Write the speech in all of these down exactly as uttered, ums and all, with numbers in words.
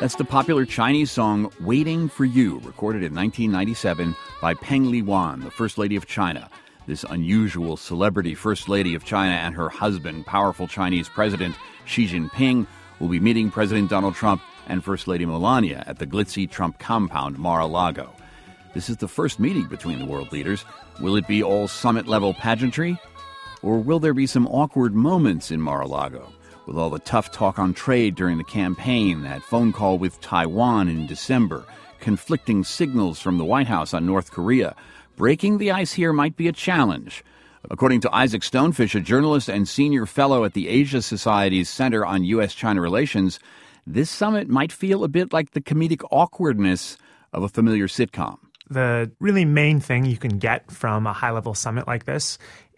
That's the popular Chinese song Waiting for You, recorded in nineteen ninety-seven by Peng Liyuan, the First Lady of China. This unusual celebrity First Lady of China and her husband, powerful Chinese President Xi Jinping, will be meeting President Donald Trump and First Lady Melania at the glitzy Trump compound, Mar-a-Lago. This is the first meeting between the world leaders. Will it be all summit-level pageantry? Or will there be some awkward moments in Mar-a-Lago? With all the tough talk on trade during the campaign, that phone call with Taiwan in December, conflicting signals from the White House on North Korea, breaking the ice here might be a challenge. According to Isaac Stonefish, a journalist and senior fellow at the Asia Society's Center on U S China Relations, this summit might feel a bit like the comedic awkwardness of a familiar sitcom. The really main thing you can get from a high-level summit like this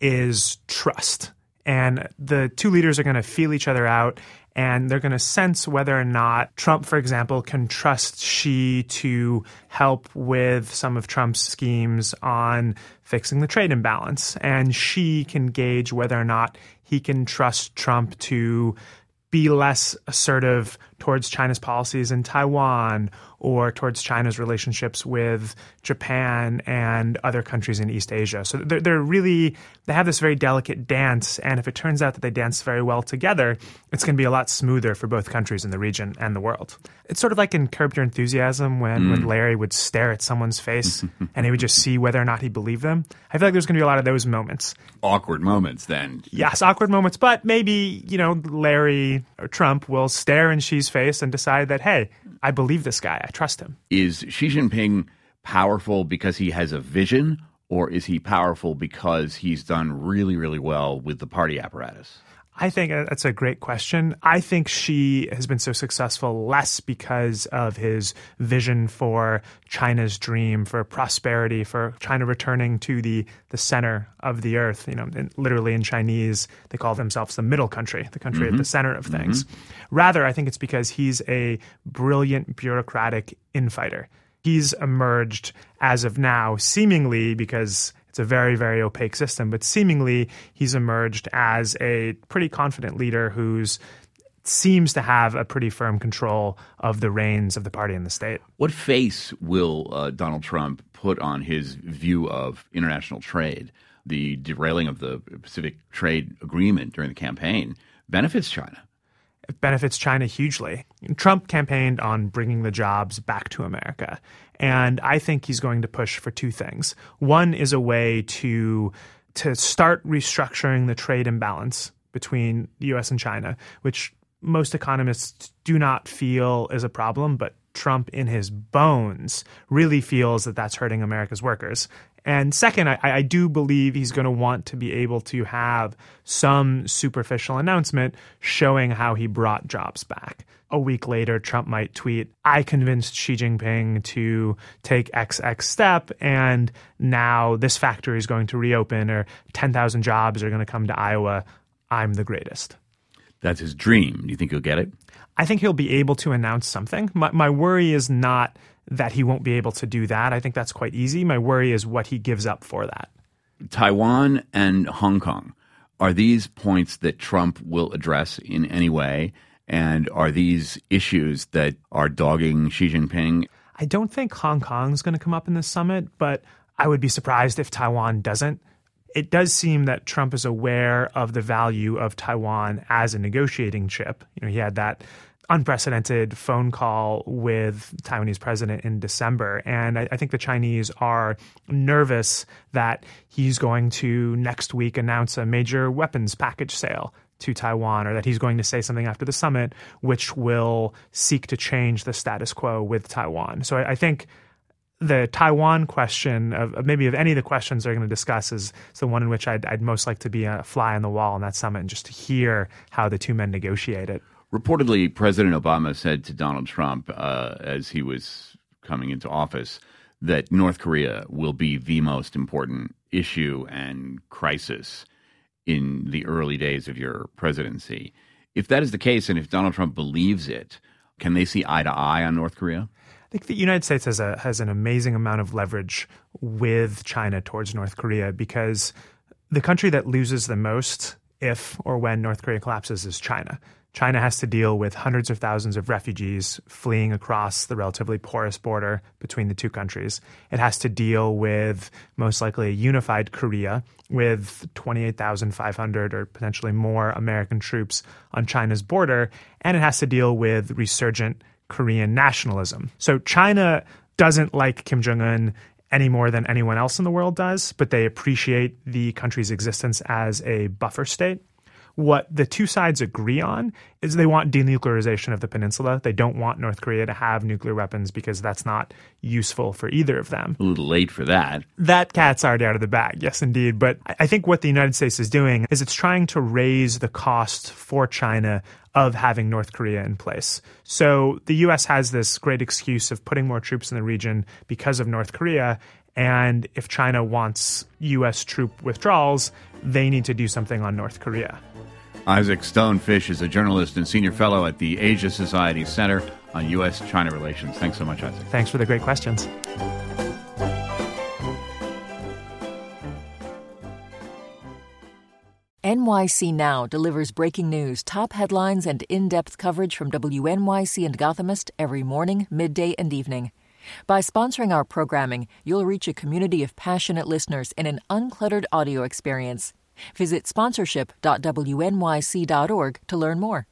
is trust. And the two leaders are going to feel each other out, and they're going to sense whether or not Trump, for example, can trust Xi to help with some of Trump's schemes on fixing the trade imbalance. And Xi can gauge whether or not he can trust Trump to be less assertive towards China's policies in Taiwan or towards China's relationships with Japan and other countries in East Asia. So they're, they're really, they have this very delicate dance. And if it turns out that they dance very well together, it's going to be a lot smoother for both countries in the region and the world. It's sort of like in Curb Your Enthusiasm when, mm. when Larry would stare at someone's face and he would just see whether or not he believed them. I feel like there's going to be a lot of those moments. Awkward moments then. Yes, awkward moments. But maybe, you know, Larry or Trump will stare in Xi's face and decide that, hey, I believe this guy. I trust him. Is Xi Jinping powerful because he has a vision, or is he powerful because he's done really, really well with the party apparatus? I think that's a great question. I think Xi has been so successful less because of his vision for China's dream, for prosperity, for China returning to the, the center of the earth. You know, in, literally in Chinese, they call themselves the middle country, the country mm-hmm. at the center of things. Mm-hmm. Rather, I think it's because he's a brilliant bureaucratic infighter. He's emerged as of now, seemingly because it's a very, very opaque system, but seemingly he's emerged as a pretty confident leader who's seems to have a pretty firm control of the reins of the party and the state. What face will uh, Donald Trump put on his view of international trade? The derailing of the Pacific Trade Agreement during the campaign benefits China. It benefits China hugely. Trump campaigned on bringing the jobs back to America. And I think he's going to push for two things. One is a way to, to start restructuring the trade imbalance between the U S and China, which most economists do not feel is a problem, but Trump in his bones really feels that that's hurting America's workers. And second, I, I do believe he's going to want to be able to have some superficial announcement showing how he brought jobs back. A week later, Trump might tweet, I convinced Xi Jinping to take X X step, and now this factory is going to reopen, or ten thousand jobs are going to come to Iowa. I'm the greatest. That's his dream. Do you think he'll get it? I think he'll be able to announce something. My, my worry is not that he won't be able to do that. I think that's quite easy. My worry is what he gives up for that. Taiwan and Hong Kong, are these points that Trump will address in any way? And are these issues that are dogging Xi Jinping? I don't think Hong Kong is going to come up in this summit, but I would be surprised if Taiwan doesn't. It does seem that Trump is aware of the value of Taiwan as a negotiating chip. You know, he had that unprecedented phone call with the Taiwanese president in December. And I, I think the Chinese are nervous that he's going to next week announce a major weapons package sale to Taiwan, or that he's going to say something after the summit which will seek to change the status quo with Taiwan. So I, I think the Taiwan question, of, of maybe of any of the questions they're going to discuss, is, is the one in which I'd, I'd most like to be a fly on the wall in that summit and just to hear how the two men negotiate it. Reportedly, President Obama said to Donald Trump uh, as he was coming into office that North Korea will be the most important issue and crisis in the early days of your presidency. If that is the case, and if Donald Trump believes it, can they see eye to eye on North Korea? I think the United States has a has an amazing amount of leverage with China towards North Korea, because the country that loses the most if or when North Korea collapses is China. China has to deal with hundreds of thousands of refugees fleeing across the relatively porous border between the two countries. It has to deal with most likely a unified Korea with twenty-eight thousand five hundred or potentially more American troops on China's border. And it has to deal with resurgent Korean nationalism. So China doesn't like Kim Jong-un any more than anyone else in the world does, but they appreciate the country's existence as a buffer state. What the two sides agree on is they want denuclearization of the peninsula. They don't want North Korea to have nuclear weapons because that's not useful for either of them. A little late for that. That cat's already out of the bag, yes, indeed. But I think what the United States is doing is it's trying to raise the cost for China of having North Korea in place. So the U S has this great excuse of putting more troops in the region because of North Korea. And if China wants U S troop withdrawals, they need to do something on North Korea. Isaac Stonefish is a journalist and senior fellow at the Asia Society Center on U S China Relations. Thanks so much, Isaac. Thanks for the great questions. N Y C Now delivers breaking news, top headlines, and in-depth coverage from W N Y C and Gothamist every morning, midday, and evening. By sponsoring our programming, you'll reach a community of passionate listeners in an uncluttered audio experience. Visit sponsorship dot w n y c dot org to learn more.